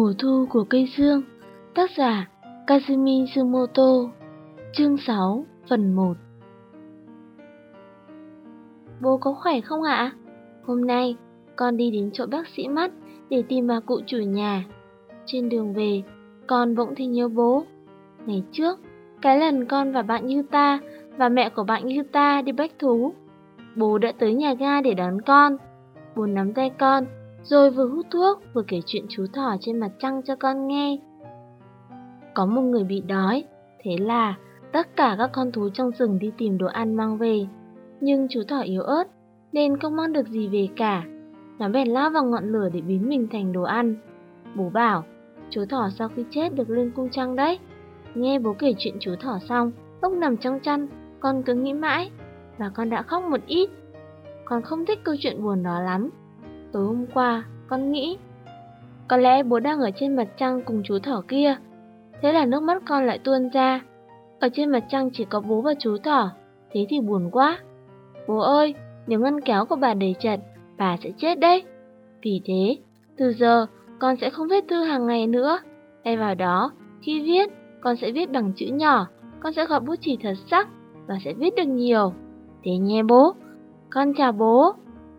Mùa thu của cây dương. Tác giả Kazumi Sumoto. Chương 6, phần 1. Bố có khỏe không ạ? Hôm nay con đi đến chỗ bác sĩ mắt để tìm bà cụ chủ nhà. Trên đường về, con bỗng thấy nhớ bố. Ngày trước, cái lần con và bạn Yuta và mẹ của bạn Yuta đi bách thú, bố đã tới nhà ga để đón con. Bố nắm tay con, rồi vừa hút thuốc vừa kể chuyện chú thỏ trên mặt trăng cho con nghe. Có một người bị đói, thế là tất cả các con thú trong rừng đi tìm đồ ăn mang về. Nhưng chú thỏ yếu ớt nên không mang được gì về cả. Nó bèn lao vào ngọn lửa để biến mình thành đồ ăn. Bố bảo, chú thỏ sau khi chết được lên cung trăng đấy. Nghe bố kể chuyện chú thỏ xong, lúc nằm trong chăn, con cứ nghĩ mãi, và con đã khóc một ít. Con không thích câu chuyện buồn đó lắm. Tối hôm qua, con nghĩ, có lẽ bố đang ở trên mặt trăng cùng chú thỏ kia. Thế là nước mắt con lại tuôn ra. Ở trên mặt trăng chỉ có bố và chú thỏ, thế thì buồn quá. Bố ơi, nếu ngăn kéo của bà để chật, bà sẽ chết đấy. Vì thế, từ giờ con sẽ không viết thư hàng ngày nữa. Thay vào đó, khi viết, con sẽ viết bằng chữ nhỏ. Con sẽ gọt bút chì thật sắc và sẽ viết được nhiều. Thế nhé bố. Con chào bố.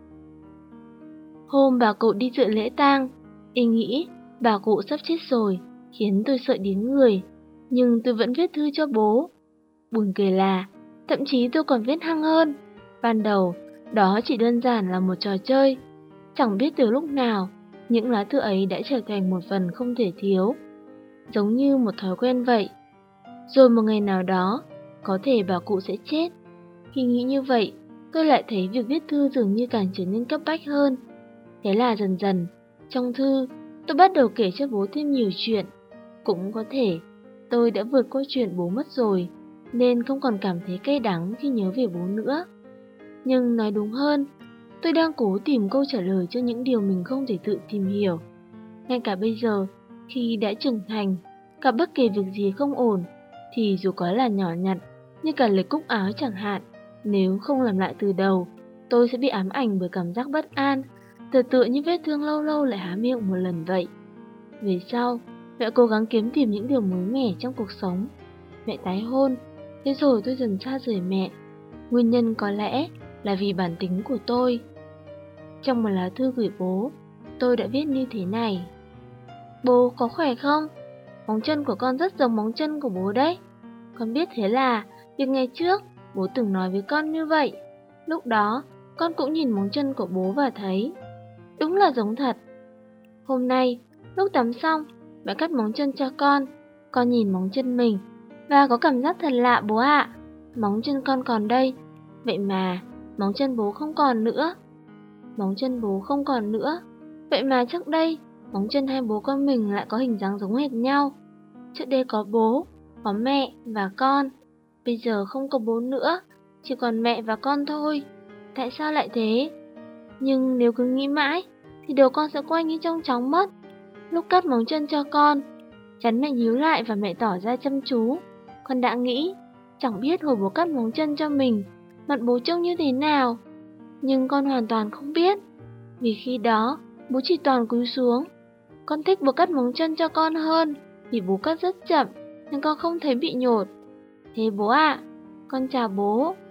Hôm bà cụ đi dự lễ tang, ý nghĩ bà cụ sắp chết rồi, khiến tôi sợ đến người. Nhưng tôi vẫn viết thư cho bố. Buồn cười là, thậm chí tôi còn viết hăng hơn. Ban đầu, đó chỉ đơn giản là một trò chơi. Chẳng biết từ lúc nào, những lá thư ấy đã trở thành một phần không thể thiếu. Giống như một thói quen vậy. Rồi một ngày nào đó, có thể bà cụ sẽ chết. Khi nghĩ như vậy, tôi lại thấy việc viết thư dường như càng trở nên cấp bách hơn. Thế là dần dần, trong thư, tôi bắt đầu kể cho bố thêm nhiều chuyện. Cũng có thể, tôi đã vượt qua chuyện bố mất rồi, nên không còn cảm thấy cay đắng khi nhớ về bố nữa. Nhưng nói đúng hơn, tôi đang cố tìm câu trả lời cho những điều mình không thể tự tìm hiểu. Ngay cả bây giờ, khi đã trưởng thành, cả bất kỳ việc gì không ổn, thì dù có là nhỏ nhặt, như cả lấy cúc áo chẳng hạn, nếu không làm lại từ đầu, tôi sẽ bị ám ảnh bởi cảm giác bất an, tựa như vết thương lâu lâu lại há miệng một lần vậy. Về sau, mẹ cố gắng kiếm tìm những điều mới mẻ trong cuộc sống. Mẹ tái hôn, thế rồi tôi dần xa rời mẹ. Nguyên nhân có lẽ là vì bản tính của tôi. Trong một lá thư gửi bố, tôi đã viết như thế này. Bố có khỏe không? Móng chân của con rất giống móng chân của bố đấy. Con biết thế là việc ngày trước bố từng nói với con như vậy. Lúc đó, con cũng nhìn móng chân của bố và thấy đúng là giống thật. Hôm nay, lúc tắm xong, mẹ cắt móng chân cho con nhìn móng chân mình và có cảm giác thật lạ bố ạ. Móng chân con còn đây, vậy mà móng chân bố không còn nữa. Móng chân bố không còn nữa, vậy mà trước đây móng chân hai bố con mình lại có hình dáng giống hệt nhau. Trước đây có bố, có mẹ và con, bây giờ không có bố nữa, chỉ còn mẹ và con thôi. Tại sao lại thế? Nhưng nếu cứ nghĩ mãi thì đầu con sẽ quay như trống chóng mất. Lúc cắt móng chân cho con, chắn mẹ nhíu lại và mẹ tỏ ra chăm chú. Con đã nghĩ, chẳng biết hồi bố cắt móng chân cho mình, mặt bố trông như thế nào. Nhưng con hoàn toàn không biết, vì khi đó bố chỉ toàn cúi xuống. Con thích bố cắt móng chân cho con hơn, vì bố cắt rất chậm nên con không thấy bị nhột. Thế bố ạ, con chào bố.